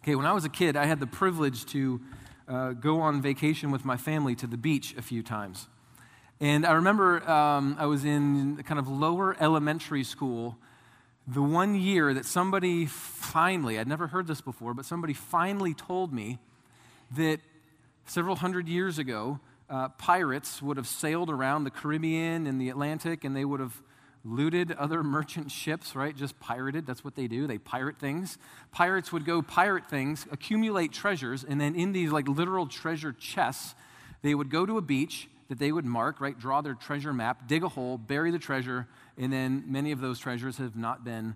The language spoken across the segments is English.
Okay, when I was a kid, I had the privilege to go on vacation with my family to the beach a few times. And I remember I was in kind of lower elementary school the one year that somebody finally, I'd never heard this before, but somebody finally told me that several hundred years ago, pirates would have sailed around the Caribbean and the Atlantic, and they would have looted other merchant ships, right? Just pirated. That's what they do. They pirate things. Pirates would go pirate things, accumulate treasures, and then in these like literal treasure chests, they would go to a beach that they would mark, right? Draw their treasure map, dig a hole, bury the treasure, and then many of those treasures have not been,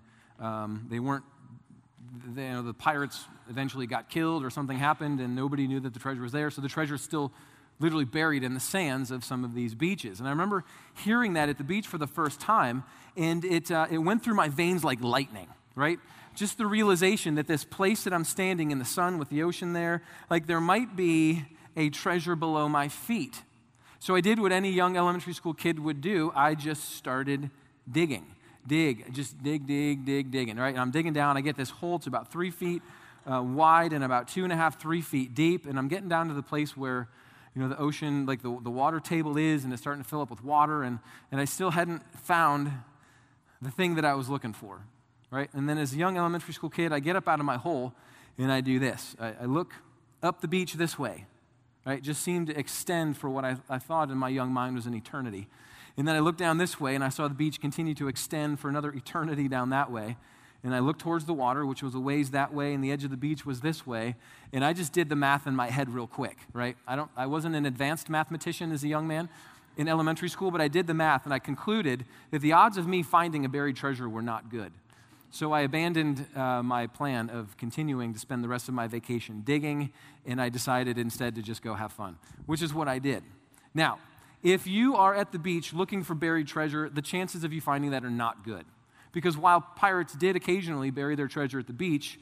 the pirates eventually got killed or something happened and nobody knew that the treasure was there, so the treasure is still literally buried in the sands of some of these beaches. And I remember hearing that at the beach for the first time, and it went through my veins like lightning, right? Just the realization that this place that I'm standing in the sun with the ocean there, like there might be a treasure below my feet. So I did what any young elementary school kid would do. I just started digging. Dig, digging, right? And I'm digging down. I get this hole. It's about 3 feet wide and about 2.5, 3 feet deep. And I'm getting down to the place where, the ocean, like the water table is, and it's starting to fill up with water. And I still hadn't found the thing that I was looking for, right? And then as a young elementary school kid, I get up out of my hole and I do this. I look up the beach this way, right? It just seemed to extend for what I thought in my young mind was an eternity. And then I looked down this way, and I saw the beach continue to extend for another eternity down that way. And I looked towards the water, which was a ways that way, and the edge of the beach was this way. And I just did the math in my head real quick, right? I wasn't an advanced mathematician as a young man in elementary school, but I did the math, and I concluded that the odds of me finding a buried treasure were not good. So I abandoned my plan of continuing to spend the rest of my vacation digging, and I decided instead to just go have fun, which is what I did. Now, if you are at the beach looking for buried treasure, the chances of you finding that are not good. Because while pirates did occasionally bury their treasure at the beach,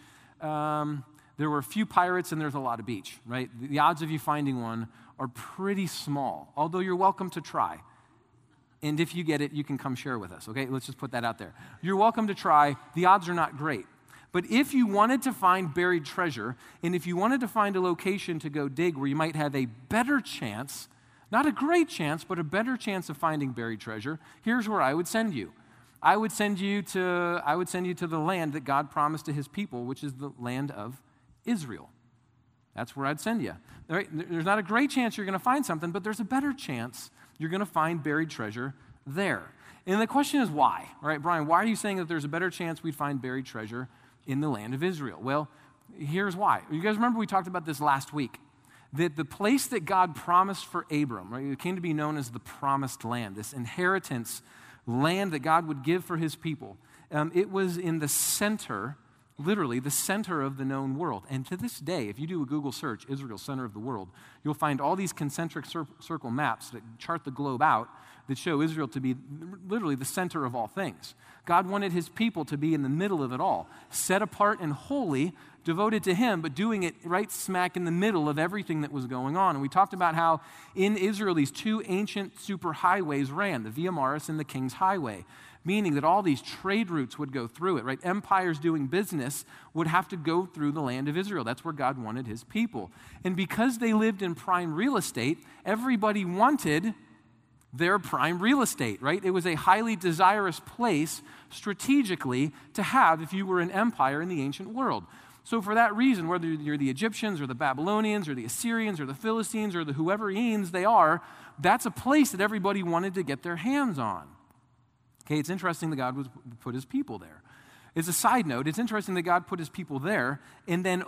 there were a few pirates and there's a lot of beach, right? The odds of you finding one are pretty small, although you're welcome to try. And if you get it, you can come share with us, okay? Let's just put that out there. You're welcome to try. The odds are not great. But if you wanted to find buried treasure, and if you wanted to find a location to go dig where you might have a better chance, not a great chance, but a better chance of finding buried treasure, here's where I would send you. I would send you to the land that God promised to his people, which is the land of Israel. That's where I'd send you. All right? There's not a great chance you're going to find something, but there's a better chance you're going to find buried treasure there. And the question is why? All right, Brian, why are you saying that there's a better chance we'd find buried treasure in the land of Israel? Well, here's why. You guys remember we talked about this last week, that the place that God promised for Abram, right, it came to be known as the promised land, this inheritance land that God would give for his people. It was in the center, literally the center of the known world. And to this day, if you do a Google search, Israel, center of the world, you'll find all these concentric circle maps that chart the globe out that show Israel to be literally the center of all things. God wanted his people to be in the middle of it all, set apart and holy, devoted to him, but doing it right smack in the middle of everything that was going on. And we talked about how in Israel these two ancient superhighways ran, the Via Maris and the King's Highway, meaning that all these trade routes would go through it, right? Empires doing business would have to go through the land of Israel. That's where God wanted his people. And because they lived in prime real estate, everybody wanted their prime real estate, right? It was a highly desirous place strategically to have if you were an empire in the ancient world. So for that reason, whether you're the Egyptians or the Babylonians or the Assyrians or the Philistines or the whoever-eans they are, that's a place that everybody wanted to get their hands on. Okay, it's interesting that God would put his people there. As a side note, it's interesting that God put his people there, and then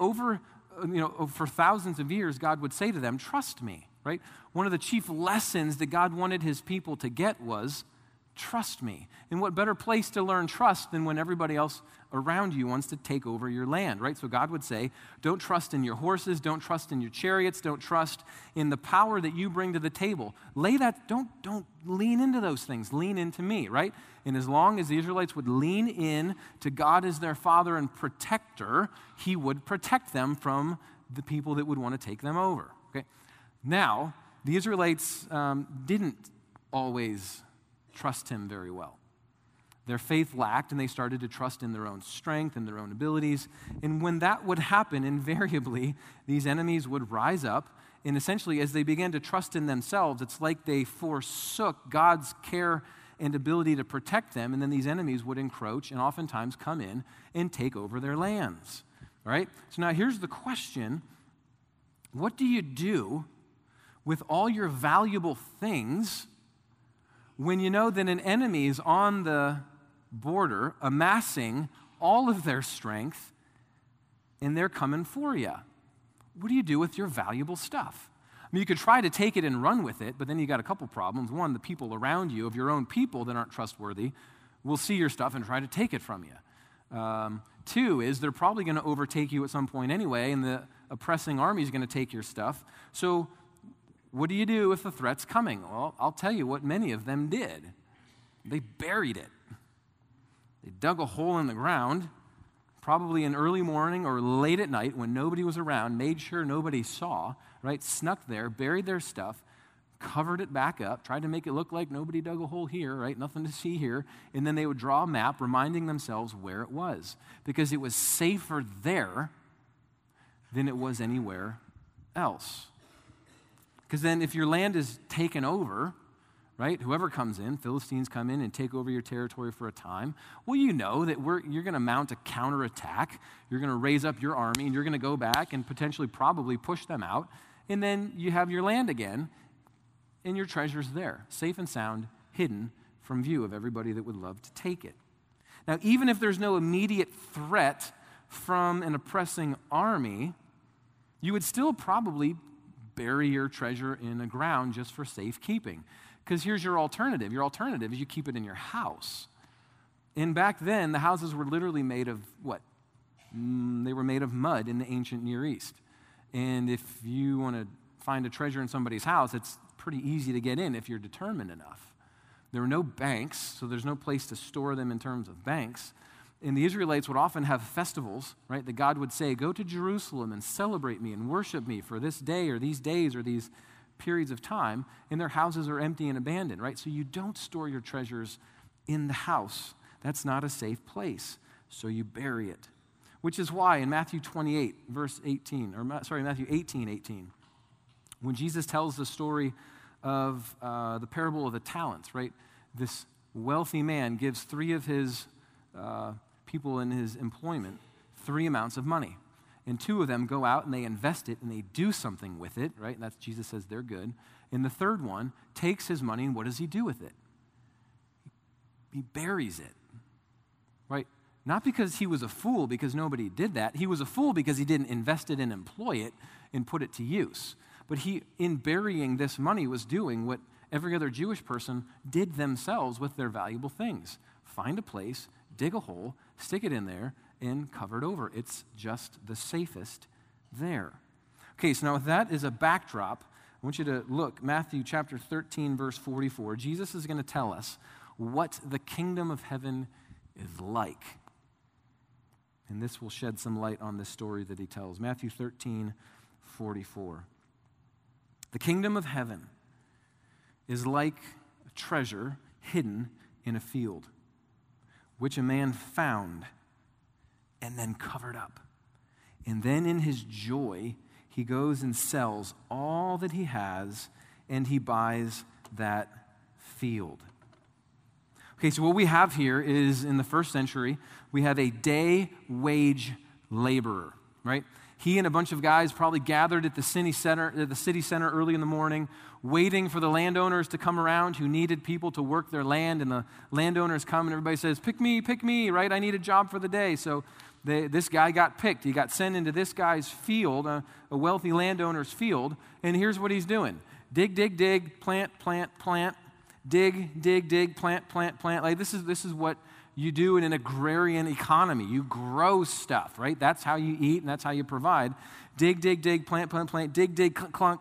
for thousands of years, God would say to them, trust me, right? One of the chief lessons that God wanted his people to get was, trust me. And what better place to learn trust than when everybody else around you wants to take over your land, right? So God would say, don't trust in your horses, don't trust in your chariots, don't trust in the power that you bring to the table. Don't lean into those things. Lean into me, right? And as long as the Israelites would lean in to God as their father and protector, he would protect them from the people that would want to take them over, okay? Now, the Israelites didn't always trust him very well. Their faith lacked, and they started to trust in their own strength and their own abilities. And when that would happen, invariably, these enemies would rise up. And essentially, as they began to trust in themselves, it's like they forsook God's care and ability to protect them, and then these enemies would encroach and oftentimes come in and take over their lands. All right? So now here's the question. What do you do with all your valuable things when you know that an enemy is on the border amassing all of their strength and they're coming for you? What do you do with your valuable stuff? I mean, you could try to take it and run with it, but then you got a couple problems. One, the people around you, of your own people that aren't trustworthy, will see your stuff and try to take it from you. Two is they're probably going to overtake you at some point anyway, and the oppressing army is going to take your stuff. So what do you do if the threat's coming? Well, I'll tell you what many of them did. They buried it. They dug a hole in the ground, probably in early morning or late at night when nobody was around, made sure nobody saw, right? Snuck there, buried their stuff, covered it back up, tried to make it look like nobody dug a hole here, right? Nothing to see here. And then they would draw a map reminding themselves where it was, because it was safer there than it was anywhere else. Because then if your land is taken over, right, whoever comes in, Philistines come in and take over your territory for a time, well, you know that you're going to mount a counterattack. You're going to raise up your army, and you're going to go back and potentially probably push them out. And then you have your land again, and your treasure's there, safe and sound, hidden from view of everybody that would love to take it. Now, even if there's no immediate threat from an oppressing army, you would still probably bury your treasure in the ground just for safekeeping. Because here's your alternative. Your alternative is you keep it in your house. And back then, the houses were literally made of what? They were made of mud in the ancient Near East. And if you want to find a treasure in somebody's house, it's pretty easy to get in if you're determined enough. There were no banks, so there's no place to store them in terms of banks. And the Israelites would often have festivals, right, that God would say, go to Jerusalem and celebrate me and worship me for this day or these days or these periods of time, and their houses are empty and abandoned, right? So you don't store your treasures in the house. That's not a safe place. So you bury it. Which is why in Matthew 28, verse 18, Matthew 18:18, when Jesus tells the story of the parable of the talents, right? This wealthy man gives three of his people in his employment 3 amounts of money. And 2 of them go out and they invest it and they do something with it, right? And that's, Jesus says they're good. And the third one takes his money, and what does he do with it? He buries it, right? Not because he was a fool, because nobody did that. He was a fool because he didn't invest it and employ it and put it to use. But he, in burying this money, was doing what every other Jewish person did themselves with their valuable things. Find a place, dig a hole, stick it in there, and cover it over. It's just the safest there. Okay, so now with that as a backdrop, I want you to look, Matthew chapter 13, verse 44. Jesus is going to tell us what the kingdom of heaven is like. And this will shed some light on this story that he tells. Matthew 13, 44. The kingdom of heaven is like a treasure hidden in a field, which a man found and then covered up. And then in his joy, he goes and sells all that he has, and he buys that field. Okay, so what we have here is, in the first century, we have a day wage laborer, right? He and a bunch of guys probably gathered at the city center early in the morning, waiting for the landowners to come around who needed people to work their land. And the landowners come and everybody says, pick me, right? I need a job for the day. So this guy got picked. He got sent into this guy's field, a wealthy landowner's field. And here's what he's doing. Dig, dig, dig, plant, plant, plant. Dig, dig, dig, plant, plant, plant. Like this is what you do in an agrarian economy. You grow stuff, right? That's how you eat and that's how you provide. Dig, dig, dig, plant, plant, plant, dig, dig, clunk.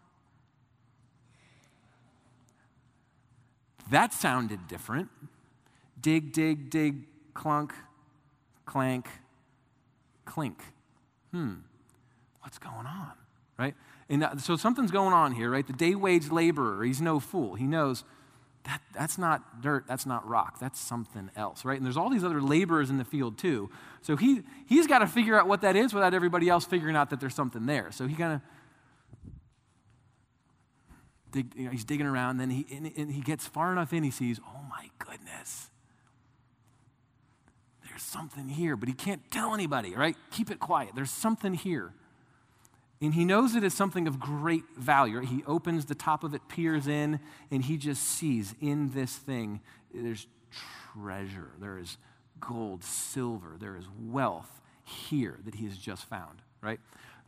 That sounded different. Dig, dig, dig, clunk, clank, clink. What's going on, right? And so something's going on here, right? The day wage laborer, he's no fool. He knows That's not dirt, that's not rock, that's something else, right? And there's all these other laborers in the field too. So he's got to figure out what that is without everybody else figuring out that there's something there. So he kind of he's digging around, and he gets far enough in, he sees, oh my goodness, there's something here, but he can't tell anybody, right? Keep it quiet. There's something here. And he knows it is something of great value. Right? He opens the top of it, peers in, and he just sees in this thing, there's treasure. There is gold, silver. There is wealth here that he has just found, right?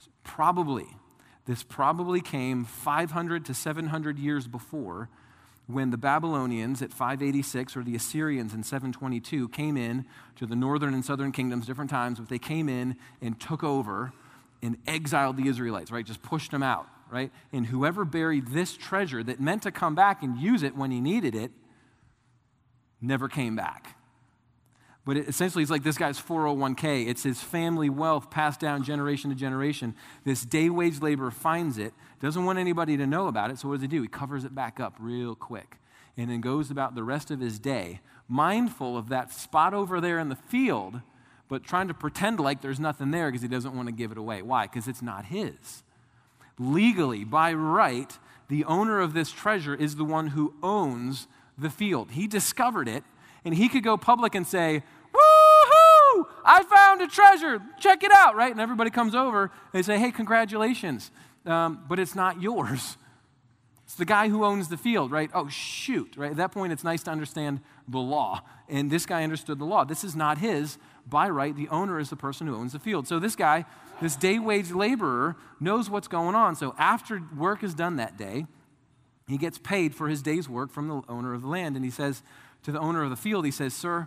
This probably came 500 to 700 years before, when the Babylonians at 586 or the Assyrians in 722 came in to the northern and southern kingdoms, different times, but they came in and took over and exiled the Israelites, right? Just pushed them out, right? And whoever buried this treasure that meant to come back and use it when he needed it never came back. But essentially, it's like this guy's 401k. It's his family wealth passed down generation to generation. This day wage laborer finds it, doesn't want anybody to know about it, so what does he do? He covers it back up real quick and then goes about the rest of his day mindful of that spot over there in the field, but trying to pretend like there's nothing there because he doesn't want to give it away. Why? Because it's not his. Legally, by right, the owner of this treasure is the one who owns the field. He discovered it, and he could go public and say, woo-hoo, I found a treasure, check it out, right? And everybody comes over, and they say, hey, congratulations, but it's not yours. It's the guy who owns the field, right? Oh, shoot, right? At that point, it's nice to understand the law, and this guy understood the law. This is not his. By right, the owner is the person who owns the field. So this guy, this day wage laborer, knows what's going on. So after work is done that day, he gets paid for his day's work from the owner of the land, and he says to the owner of the field, he says, sir,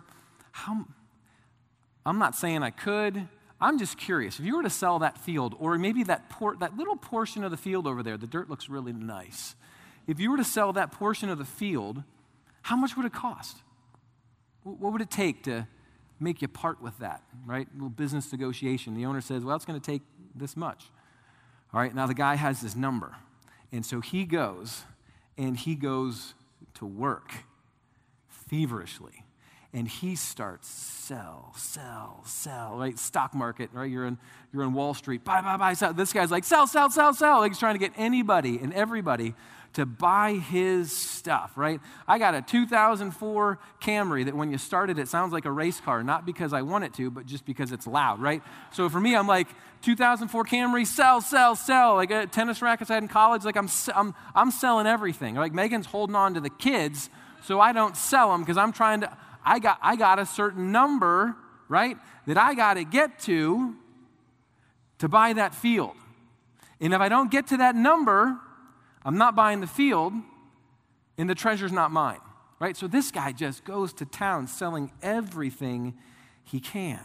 I'm not saying I could. I'm just curious. If you were to sell that field, or maybe that little portion of the field over there, the dirt looks really nice. If you were to sell that portion of the field, how much would it cost? What would it take to make you part with that, right? A little business negotiation. The owner says, well, it's going to take this much. All right, now the guy has this number. And so he goes to work feverishly. And he starts sell, right? Stock market, right? You're in Wall Street, buy, sell. This guy's like, sell. Like he's trying to get anybody and everybody to buy his stuff, right? I got a 2004 Camry that when you start it sounds like a race car, not because I want it to, but just because it's loud, right? So for me, I'm like, 2004 Camry, sell. Like tennis rackets I had in college, like I'm selling everything. Like Megan's holding on to the kids so I don't sell them because I'm trying to, I got a certain number, right, that I got to get to buy that field. And if I don't get to that number, I'm not buying the field, and the treasure's not mine, right? So this guy just goes to town selling everything he can.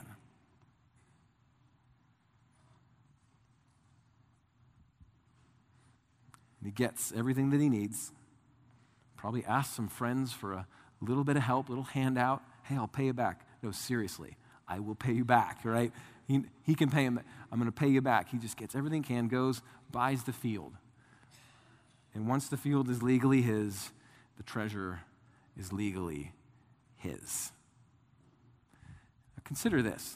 And he gets everything that he needs. Probably asks some friends for a little bit of help, little handout. Hey, I'll pay you back. No, seriously, I will pay you back, right? He can pay him. I'm going to pay you back. He just gets everything he can, goes, buys the field. And once the field is legally his, the treasure is legally his. Now consider this.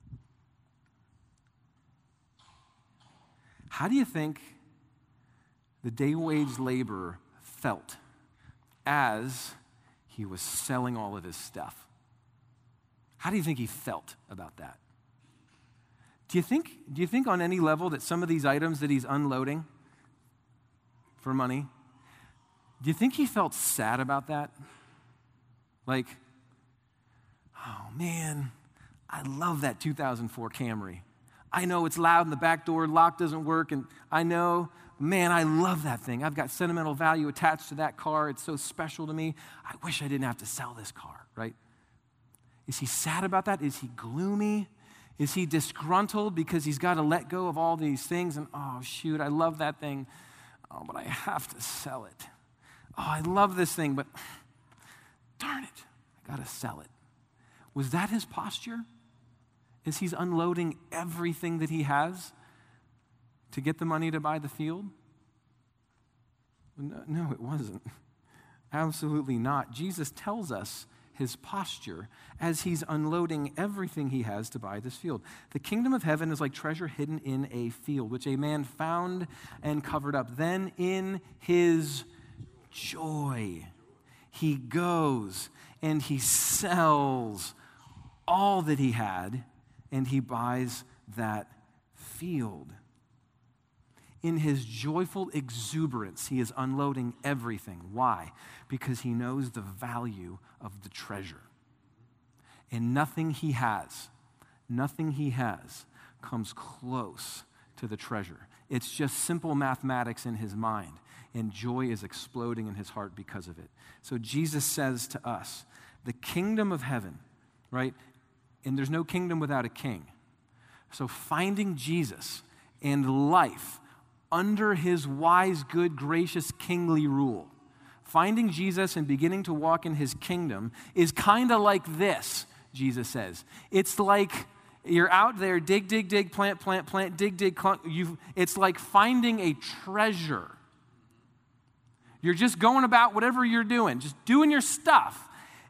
How do you think the day wage laborer felt as he was selling all of his stuff? How do you think he felt about that? Do you think on any level that some of these items that he's unloading for money, do you think he felt sad about that? Like, oh man, I love that 2004 Camry. I know it's loud in the back door, lock doesn't work, and I know, man, I love that thing. I've got sentimental value attached to that car. It's so special to me. I wish I didn't have to sell this car, right? Is he sad about that? Is he gloomy? Is he disgruntled because he's got to let go of all these things? And, oh, shoot, I love that thing. Oh, but I have to sell it. Oh, I love this thing, but darn it, I got to sell it. Was that his posture? Is he's unloading everything that he has to get the money to buy the field? No, it wasn't. Absolutely not. Jesus tells us his posture as he's unloading everything he has to buy this field. The kingdom of heaven is like treasure hidden in a field, which a man found and covered up. Then in his joy, he goes and he sells all that he had and he buys that field. In his joyful exuberance, he is unloading everything. Why? Because he knows the value of the treasure. And nothing he has comes close to the treasure. It's just simple mathematics in his mind, and joy is exploding in his heart because of it. So Jesus says to us, the kingdom of heaven, right? And there's no kingdom without a king. So finding Jesus and life under his wise, good, gracious, kingly rule, finding Jesus and beginning to walk in his kingdom is kind of like this, Jesus says. It's like you're out there, dig, plant, dig, it's like finding a treasure. You're just going about whatever you're doing, just doing your stuff.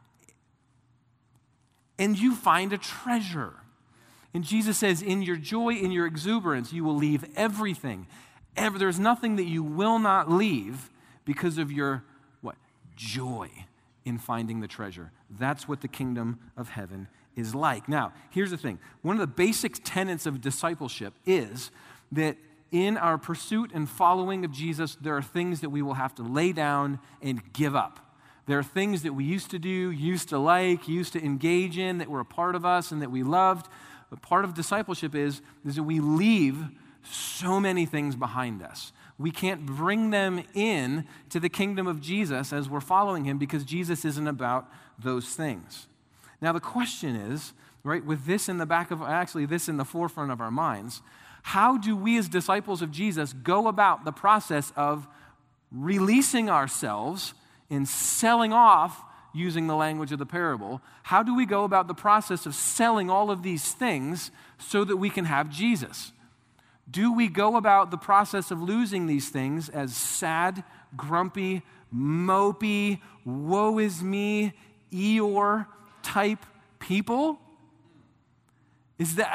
And you find a treasure. And Jesus says, in your joy, in your exuberance, you will leave everything. There's nothing that you will not leave because of your, what? Joy in finding the treasure. That's what the kingdom of heaven is like. Now, here's the thing. One of the basic tenets of discipleship is that in our pursuit and following of Jesus, there are things that we will have to lay down and give up. There are things that we used to do, used to like, used to engage in, that were a part of us and that we loved. But part of discipleship is that we leave so many things behind us. We can't bring them in to the kingdom of Jesus as we're following him because Jesus isn't about those things. Now the question is, right, with this in the this in the forefront of our minds, how do we as disciples of Jesus go about the process of releasing ourselves and selling off, using the language of the parable? How do we go about the process of selling all of these things so that we can have Jesus? Do we go about the process of losing these things as sad, grumpy, mopey, woe is me, Eeyore type people? Is that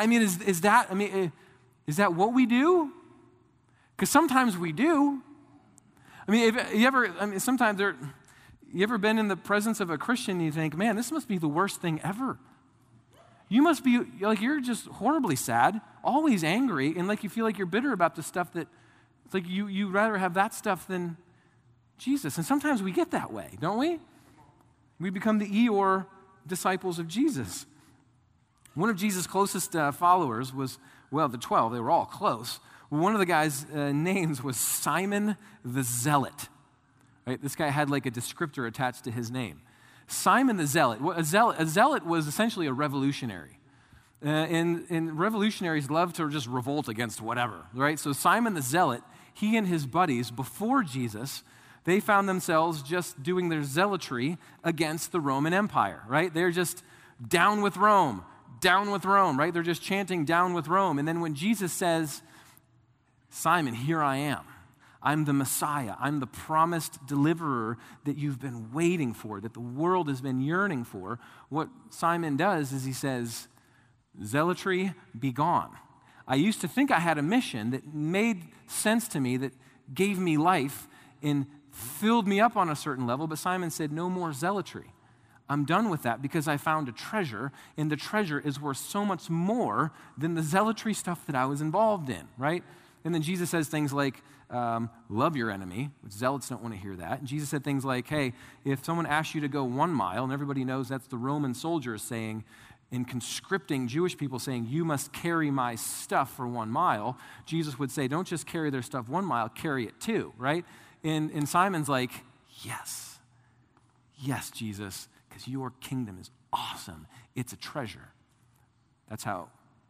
what we do? Because sometimes we do. Sometimes you ever been in the presence of a Christian and you think, man, this must be the worst thing ever. You must be, like, you're just horribly sad, always angry, and like you feel like you're bitter about the stuff that, it's like you'd rather have that stuff than Jesus. And sometimes we get that way, don't we? We become the Eeyore disciples of Jesus. One of Jesus' closest followers was, the 12, they were all close. One of the guys' names was Simon the Zealot. Right? This guy had like a descriptor attached to his name. Simon the Zealot. A zealot was essentially a revolutionary. And revolutionaries love to just revolt against whatever, right? So Simon the Zealot, he and his buddies, before Jesus, they found themselves just doing their zealotry against the Roman Empire, right? They're just down with Rome, right? They're just chanting down with Rome. And then when Jesus says, Simon, here I am. I'm the Messiah. I'm the promised deliverer that you've been waiting for, that the world has been yearning for. What Simon does is he says, zealotry, be gone. I used to think I had a mission that made sense to me, that gave me life and filled me up on a certain level, but Simon said, no more zealotry. I'm done with that because I found a treasure, and the treasure is worth so much more than the zealotry stuff that I was involved in, right? And then Jesus says things like, love your enemy, which zealots don't want to hear that. And Jesus said things like, hey, if someone asks you to go 1 mile, and everybody knows that's the Roman soldiers saying, in conscripting Jewish people saying, you must carry my stuff for 1 mile, Jesus would say, don't just carry their stuff 1 mile, carry it too, right? And Simon's like, yes, Jesus, because your kingdom is awesome. It's a treasure. That's how,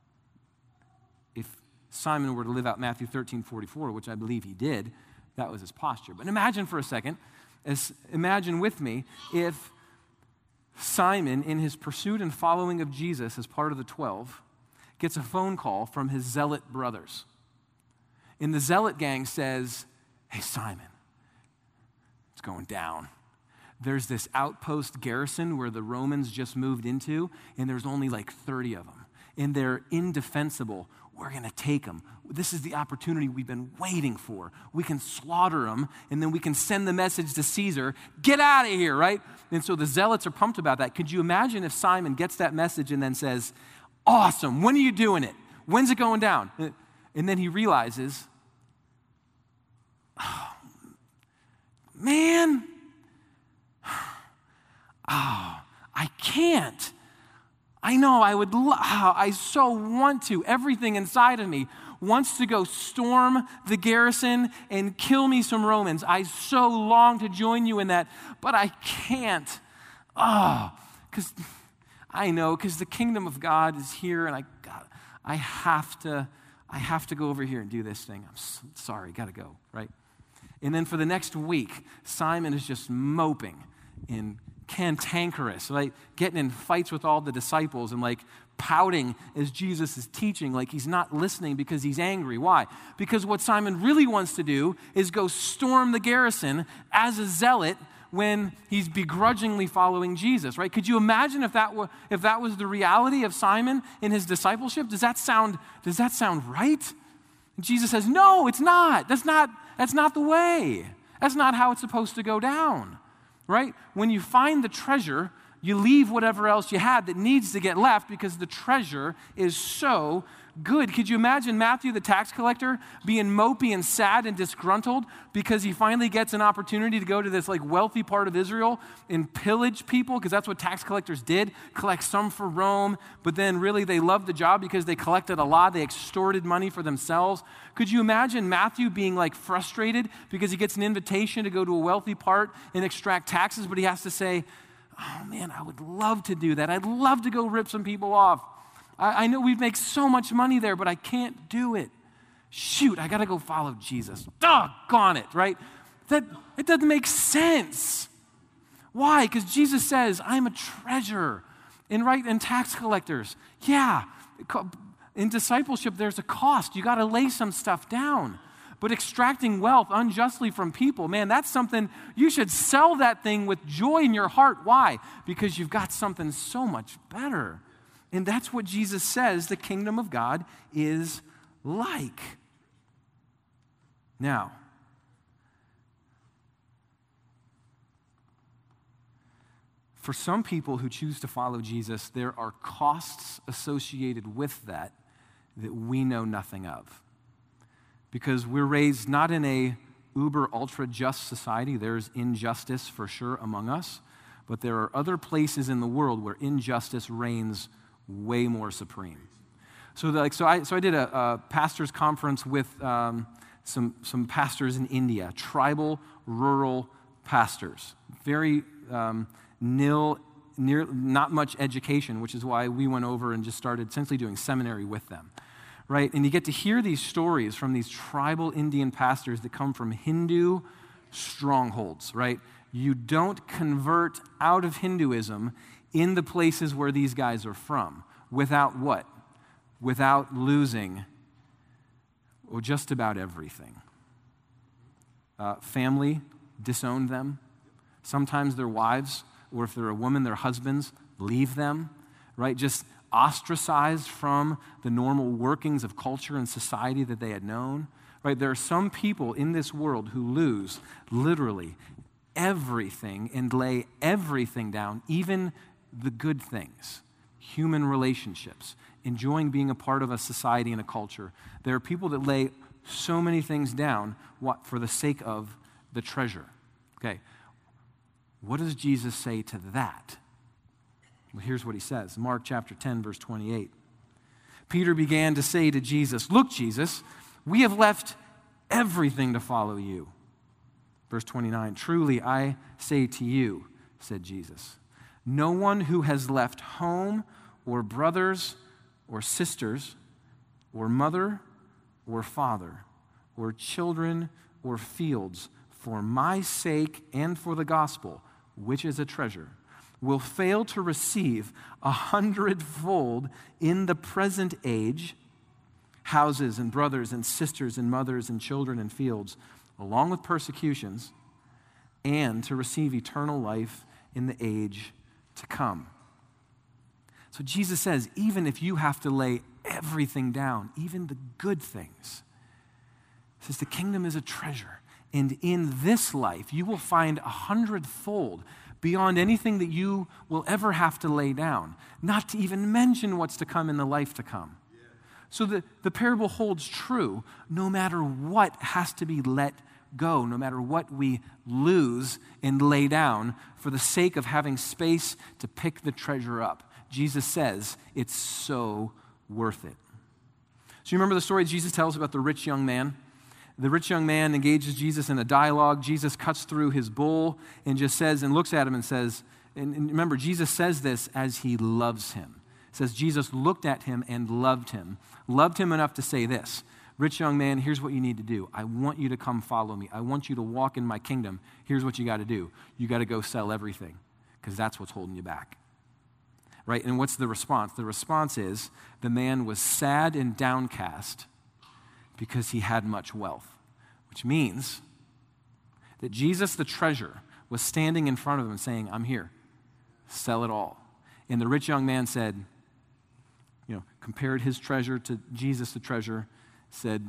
if Simon were to live out Matthew 13:44, which I believe he did, that was his posture. But imagine for a second, imagine with me, if Simon, in his pursuit and following of Jesus as part of the 12, gets a phone call from his zealot brothers. And the zealot gang says, hey, Simon, it's going down. there's this outpost garrison where the Romans just moved into, and there's only like 30 of them. And they're indefensible. We're going to take them. This is the opportunity we've been waiting for. We can slaughter them, and then we can send the message to Caesar, get out of here, right? And so the zealots are pumped about that. Could you imagine if Simon gets that message and then says, awesome, when are you doing it? When's it going down? And then he realizes, oh, man, I can't. I know I would, I so want to. Everything inside of me wants to go storm the garrison and kill me some Romans. I so long to join you in that, but I can't. Because the kingdom of God is here, and I have to go over here and do this thing. I'm sorry, got to go, right? And then for the next week, Simon is just moping and cantankerous, like getting in fights with all the disciples and like pouting as Jesus is teaching, like he's not listening because he's angry. Why? Because what Simon really wants to do is go storm the garrison as a zealot when he's begrudgingly following Jesus, right? Could you imagine if that was the reality of Simon in his discipleship? Does that sound right? And Jesus says, no, it's not. That's not the way. That's not how it's supposed to go down. Right? When you find the treasure, you leave whatever else you had that needs to get left because the treasure is so good. Could you imagine Matthew, the tax collector, being mopey and sad and disgruntled because he finally gets an opportunity to go to this like wealthy part of Israel and pillage people, because that's what tax collectors did, collect some for Rome, but then really they loved the job because they collected a lot. They extorted money for themselves. Could you imagine Matthew being like frustrated because he gets an invitation to go to a wealthy part and extract taxes, but he has to say, oh man, I would love to do that. I'd love to go rip some people off. I know we make so much money there, but I can't do it. Shoot, I got to go follow Jesus. Doggone it, right? It doesn't make sense. Why? Because Jesus says, I'm a treasure. In tax collectors, yeah, in discipleship, there's a cost. You got to lay some stuff down. But extracting wealth unjustly from people, man, that's something, you should sell that thing with joy in your heart. Why? Because you've got something so much better. And that's what Jesus says the kingdom of God is like. Now, for some people who choose to follow Jesus, there are costs associated with that we know nothing of. Because we're raised not in a uber ultra just society. There's injustice for sure among us, but there are other places in the world where injustice reigns way more supreme. So I did a pastors conference with some pastors in India, tribal, rural pastors. Very not much education, which is why we went over and just started essentially doing seminary with them. Right? And you get to hear these stories from these tribal Indian pastors that come from Hindu strongholds, right? You don't convert out of Hinduism in the places where these guys are from. Without what? Without losing just about everything. Family disowned them. Sometimes their wives, or if they're a woman, their husbands leave them, right? Just ostracized from the normal workings of culture and society that they had known, right? There are some people in this world who lose literally everything and lay everything down, even the good things, human relationships, enjoying being a part of a society and a culture. There are people that lay so many things down for the sake of the treasure. Okay, what does Jesus say to that? Well, here's what he says. Mark chapter 10, verse 28. Peter began to say to Jesus, "Look, Jesus, we have left everything to follow you." Verse 29, "Truly I say to you," said Jesus, "no one who has left home or brothers or sisters or mother or father or children or fields for my sake and for the gospel, which is a treasure, will fail to receive 100-fold in the present age, houses and brothers and sisters and mothers and children and fields, along with persecutions, and to receive eternal life in the age to come. So Jesus says, even if you have to lay everything down, even the good things, he says the kingdom is a treasure. And in this life, you will find 100-fold beyond anything that you will ever have to lay down, not to even mention what's to come in the life to come. So the parable holds true no matter what has to be let go, no matter what we lose and lay down for the sake of having space to pick the treasure up. Jesus says it's so worth it. So you remember the story Jesus tells about the rich young man? The rich young man engages Jesus in a dialogue. Jesus cuts through his bowl and just says, and looks at him and says, and remember, Jesus says this as he loves him. It says Jesus looked at him and loved him enough to say this, rich young man, here's what you need to do. I want you to come follow me. I want you to walk in my kingdom. Here's what you got to do. You got to go sell everything because that's what's holding you back. Right? And what's the response? The response is the man was sad and downcast because he had much wealth, which means that Jesus, the treasure, was standing in front of him saying, I'm here, sell it all. And the rich young man said, compared his treasure to Jesus, the treasure, said,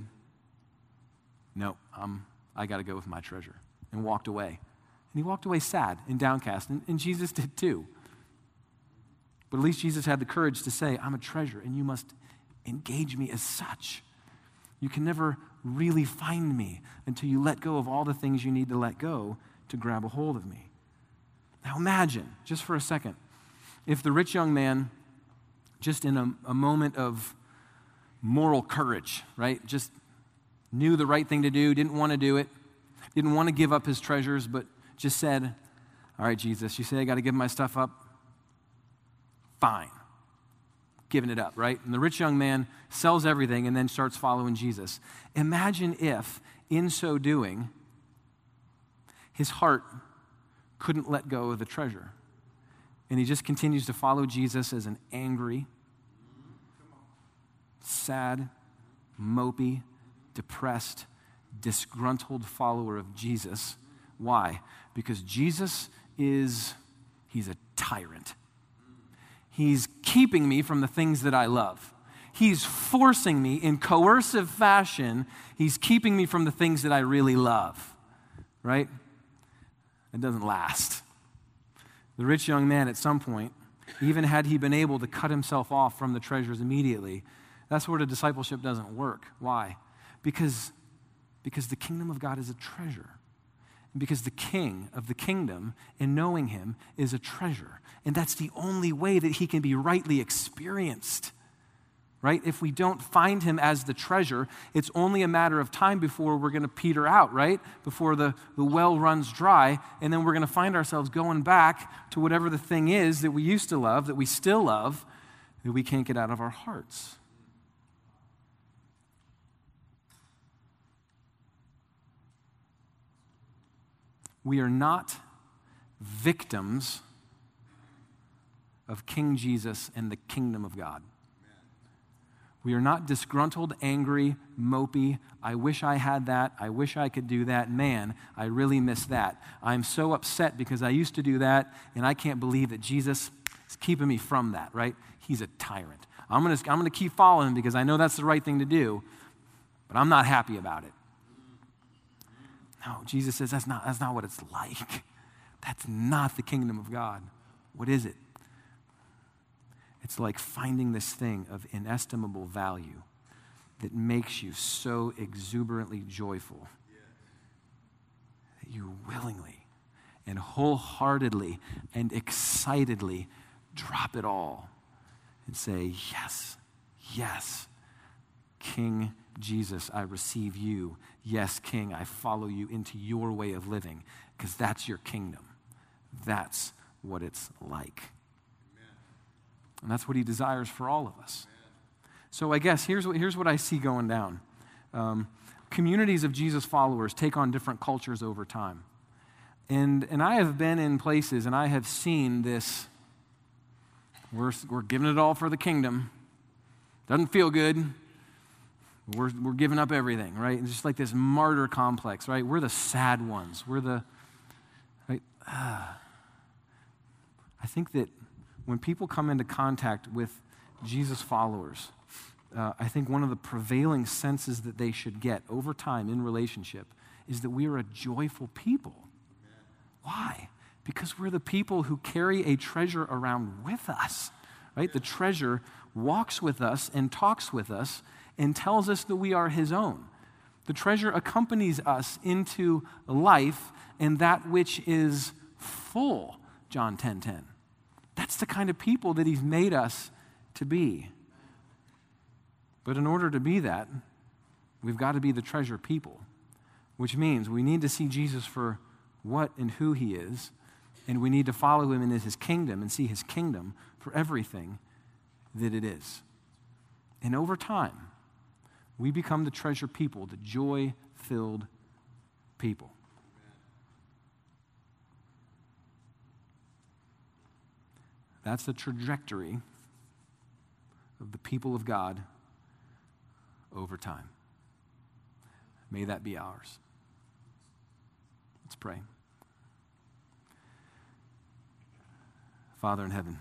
no, I got to go with my treasure, and walked away. And he walked away sad and downcast, and Jesus did too. But at least Jesus had the courage to say, I'm a treasure, and you must engage me as such. You can never really find me until you let go of all the things you need to let go to grab a hold of me. Now imagine, just for a second, if the rich young man, just in a moment of moral courage, right, just knew the right thing to do, didn't want to do it, didn't want to give up his treasures, but just said, all right, Jesus, you say I got to give my stuff up? Fine. Giving it up, right? And the rich young man sells everything and then starts following Jesus. Imagine if, in so doing, his heart couldn't let go of the treasure. And he just continues to follow Jesus as an angry, sad, mopey, depressed, disgruntled follower of Jesus. Why? Because Jesus he's a tyrant. He's keeping me from the things that I love. He's forcing me in coercive fashion. He's keeping me from the things that I really love, right? It doesn't last. The rich young man at some point, even had he been able to cut himself off from the treasures immediately, that's where the discipleship doesn't work. Why? Because the kingdom of God is a treasure. Because the king of the kingdom, and knowing him, is a treasure. And that's the only way that he can be rightly experienced, right? If we don't find him as the treasure, it's only a matter of time before we're going to peter out, right? Before the well runs dry, and then we're going to find ourselves going back to whatever the thing is that we used to love, that we still love, that we can't get out of our hearts. We are not victims of King Jesus and the kingdom of God. We are not disgruntled, angry, mopey. I wish I had that. I wish I could do that. Man, I really miss that. I'm so upset because I used to do that, and I can't believe that Jesus is keeping me from that, right? He's a tyrant. I'm gonna keep following him because I know that's the right thing to do, but I'm not happy about it. No, Jesus says that's not what it's like. That's not the kingdom of God. What is it? It's like finding this thing of inestimable value that makes you so exuberantly joyful that you willingly and wholeheartedly and excitedly drop it all and say, yes, yes, King Jesus, I receive you. Yes, King, I follow you into your way of living because that's your kingdom. That's what it's like. Amen. And that's what he desires for all of us. Amen. So I guess here's what I see going down. Communities of Jesus followers take on different cultures over time. And I have been in places and I have seen this, we're giving it all for the kingdom. Doesn't feel good. We're giving up everything, right? It's just like this martyr complex, right? We're the sad ones. We're the I think that when people come into contact with Jesus followers, I think one of the prevailing senses that they should get over time in relationship is that we are a joyful people. Why? Because we're the people who carry a treasure around with us, right? The treasure walks with us and talks with us and tells us that we are his own. The treasure accompanies us into life and that which is full, John 10:10. That's the kind of people that he's made us to be. But in order to be that, we've got to be the treasure people, which means we need to see Jesus for what and who he is, and we need to follow him in his kingdom and see his kingdom for everything that it is. And over time, we become the treasure people, the joy-filled people. That's the trajectory of the people of God over time. May that be ours. Let's pray. Father in heaven,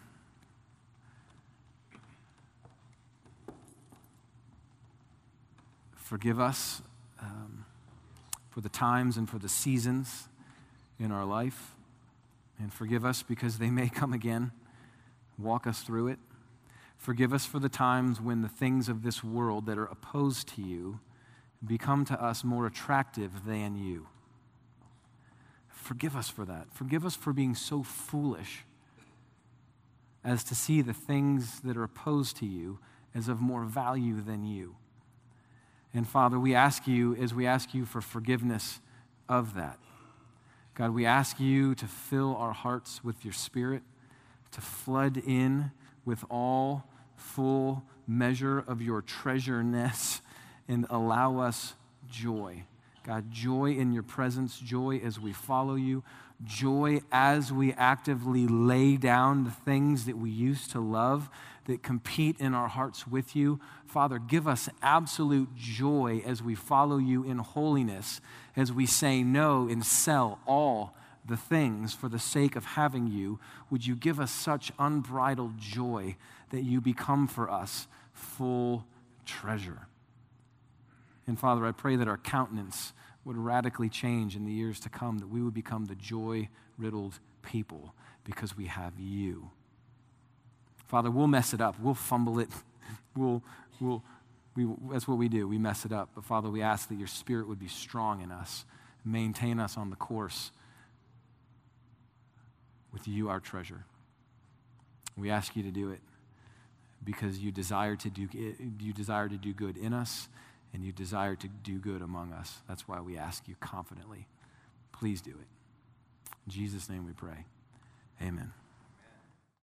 forgive us for the times and for the seasons in our life, and forgive us because they may come again. Walk us through it. Forgive us for the times when the things of this world that are opposed to you become to us more attractive than you. Forgive us for that. Forgive us for being so foolish as to see the things that are opposed to you as of more value than you. And Father, we ask you, as we ask you for forgiveness of that, God, we ask you to fill our hearts with your Spirit, to flood in with all full measure of your treasureness and allow us joy. God, joy in your presence, joy as we follow you, joy as we actively lay down the things that we used to love that compete in our hearts with you. Father, give us absolute joy as we follow you in holiness, as we say no and sell all the things for the sake of having you. Would you give us such unbridled joy that you become for us full treasure? And Father, I pray that our countenance would radically change in the years to come, that we would become the joy-riddled people because we have you. Father, we'll mess it up. We'll fumble it. That's what we do. We mess it up. But Father, we ask that your Spirit would be strong in us, maintain us on the course with you, our treasure. We ask you to do it because you desire to do good in us, and you desire to do good among us. That's why we ask you confidently. Please do it. In Jesus' name we pray. Amen.